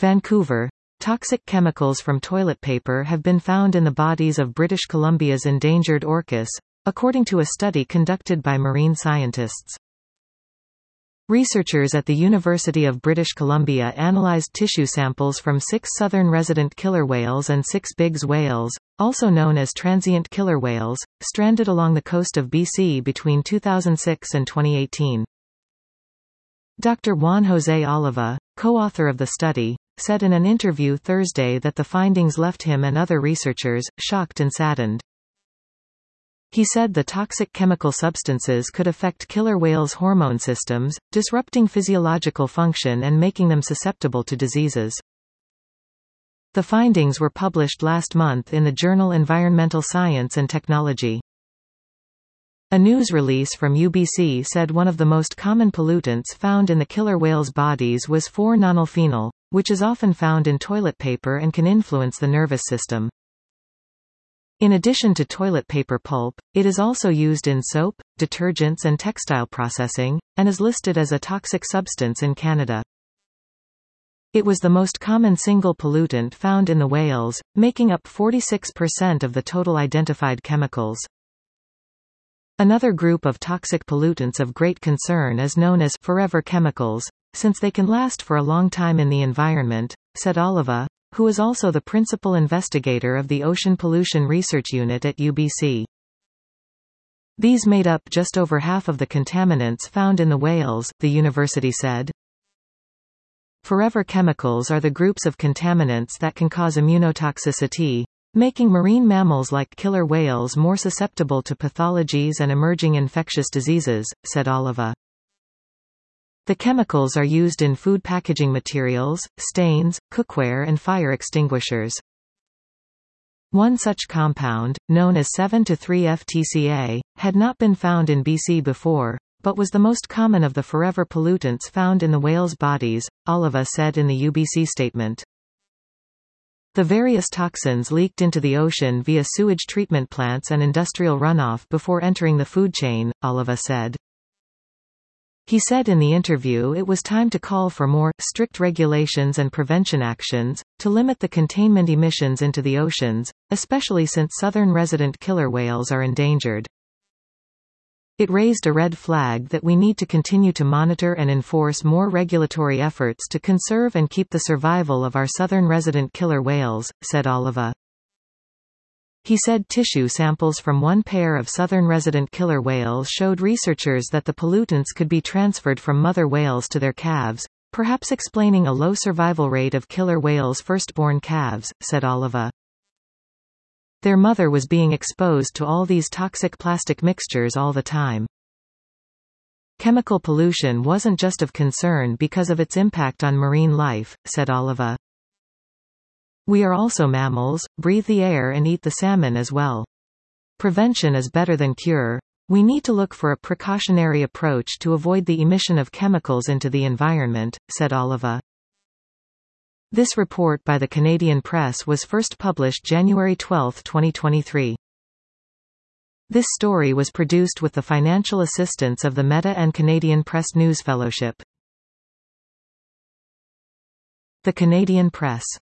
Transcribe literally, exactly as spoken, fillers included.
Vancouver. Toxic chemicals from toilet paper have been found in the bodies of British Columbia's endangered orcas, according to a study conducted by marine scientists. Researchers at the University of British Columbia analyzed tissue samples from six southern resident killer whales and six Biggs whales, also known as transient killer whales, stranded along the coast of B C between two thousand six and twenty eighteen. Doctor Juan José Oliva, co-author of the study, said in an interview Thursday that the findings left him and other researchers shocked and saddened. He said the toxic chemical substances could affect killer whales' hormone systems, disrupting physiological function and making them susceptible to diseases. The findings were published last month in the journal Environmental Science and Technology. A news release from U B C said one of the most common pollutants found in the killer whales' bodies was four nonylphenol, which is often found in toilet paper and can influence the nervous system. In addition to toilet paper pulp, it is also used in soap, detergents and textile processing, and is listed as a toxic substance in Canada. It was the most common single pollutant found in the whales, making up forty-six percent of the total identified chemicals. Another group of toxic pollutants of great concern is known as forever chemicals, since they can last for a long time in the environment, said Oliva, who is also the principal investigator of the Ocean Pollution Research Unit at U B C. These made up just over half of the contaminants found in the whales, the university said. Forever chemicals are the groups of contaminants that can cause immunotoxicity, making marine mammals like killer whales more susceptible to pathologies and emerging infectious diseases, said Oliva. The chemicals are used in food packaging materials, stains, cookware and fire extinguishers. One such compound, known as seven to three F T C A, had not been found in B C before, but was the most common of the forever pollutants found in the whales' bodies, Oliva said in the U B C statement. The various toxins leaked into the ocean via sewage treatment plants and industrial runoff before entering the food chain, Oliva said. He said in the interview it was time to call for more strict regulations and prevention actions, to limit the containment emissions into the oceans, especially since southern resident killer whales are endangered. It raised a red flag that we need to continue to monitor and enforce more regulatory efforts to conserve and keep the survival of our southern resident killer whales, said Oliva. He said tissue samples from one pair of southern resident killer whales showed researchers that the pollutants could be transferred from mother whales to their calves, perhaps explaining a low survival rate of killer whales' firstborn calves, said Oliva. Their mother was being exposed to all these toxic plastic mixtures all the time. Chemical pollution wasn't just of concern because of its impact on marine life, said Oliva. We are also mammals, breathe the air and eat the salmon as well. Prevention is better than cure. We need to look for a precautionary approach to avoid the emission of chemicals into the environment, said Oliva. This report by the Canadian Press was first published January twelfth twenty twenty-three. This story was produced with the financial assistance of the Meta and Canadian Press News Fellowship. The Canadian Press.